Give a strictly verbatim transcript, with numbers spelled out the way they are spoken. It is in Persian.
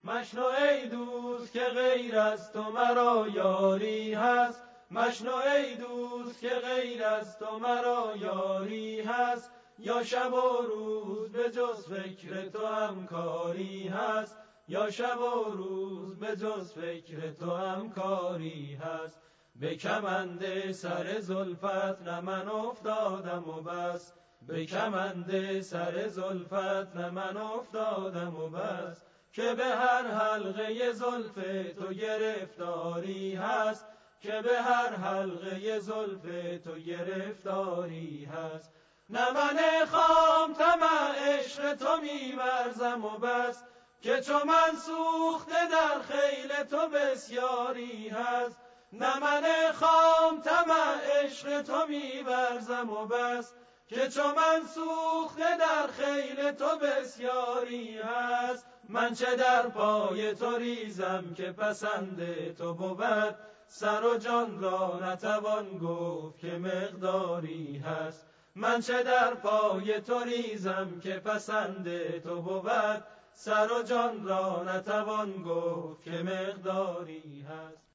مشنو ای دوست که غیر از تو مرا یاری هست، مشنو ای دوست که غیر از تو مرا یاری هست. یا شب و روز به جز فکر تو همکاری هست، یا شب و روز به جز فکر تو همکاری هست. به کمند سر زلفت نه من افتادم و بس، به کمند سر زلفت نه من افتادم و بس. که به هر حلقه زلف تو گرفتاری هست، که به هر حلقه زلف تو گرفتاری هست. نه من خام طمع عشق تو می‌ورزم و بس، که چو من سوخته در خیل تو بسیاری هست. نه من خام طمع عشق تو می‌ورزم و بس، که چو من سوخته در خیل تو بسیاری هست. من چه در پای تو ریزم که پسند تو بود، سر و جان را نتوان گفت که مقداری هست. من چه در پای تو ریزم که پسند تو بود، سر و جان را نتوان گفت که مقداری هست.